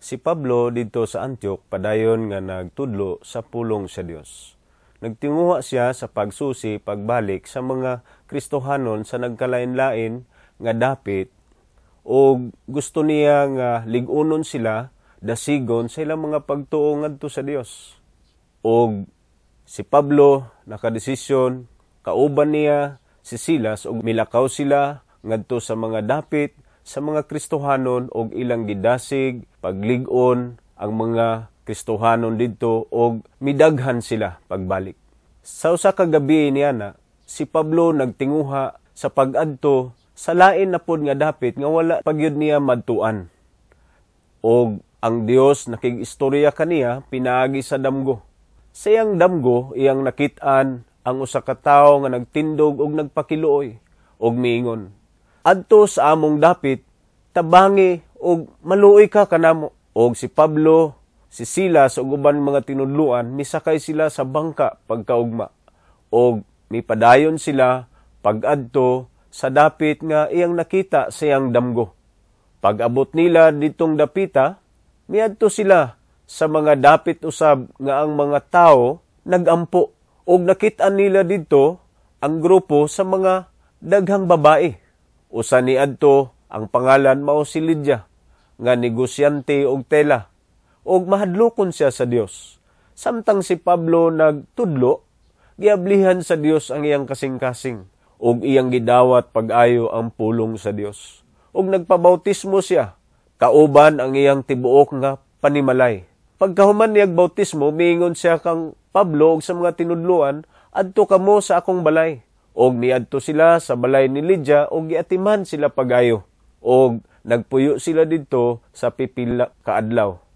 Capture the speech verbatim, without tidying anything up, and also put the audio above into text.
Si Pablo dito sa Antioch padayon nga nagtudlo sa pulong sa Dios. Nagtinguha siya sa pagsusi pagbalik sa mga Kristohanon sa nagkalain-lain nga dapit o gusto niya nga ligunon sila dasigon sa ilang mga pagtuo ngadto sa Dios. O si Pablo nakadesisyon kauban niya si Silas og milakaw sila ngadto sa mga dapit sa mga Kristohanon og ilang gidasig paglig-on ang mga Kristohanon didto og midaghan sila pagbalik. Sa usa ka gabi niya na si Pablo nagtinguha sa pag-adto sa lain na pod nga dapit nga wala pagyud niya madtuan. Og ang Dios nakig-istorya kaniya pinaagi sa damgo. Sa iyang damgo iyang nakit-an ang usa ka tawo nga nagtindog og nagpakiluoy og miingon, "Adto sa among dapit, tabangi og maluoy ka kanamo." Og si Pablo, si Silas ug uban mga tinudluan misakay sila sa bangka pagkaugma. Og mipadayon sila pag-adto sa dapit nga iyang nakita sa iyang damgo. Pag-abot nila ditong dapita, miadto sila sa mga dapit usab nga ang mga tawo nagampo. Og nakit-an nila dito ang grupo sa mga daghang babae. Usa niadto ang pangalan mao si Lydia, nga negosyante og tela, og mahadlokon siya sa Dios. Samtang si Pablo nagtudlo, giablihan sa Dios ang iyang kasing-kasing, og iyang gidawat pag-ayo ang pulong sa Dios. Og nagpabautismo siya, kauban ang iyang tibuok nga panimalay. Pagkahuman niyag bautismo, miingon siya kang Pablo og sa mga tinudluan, "Adto kamo sa akong balay." Og niadto sila sa balay ni Lydia og giatiman sila pag-ayo. Og nagpuyo sila didto sa pipila ka adlaw.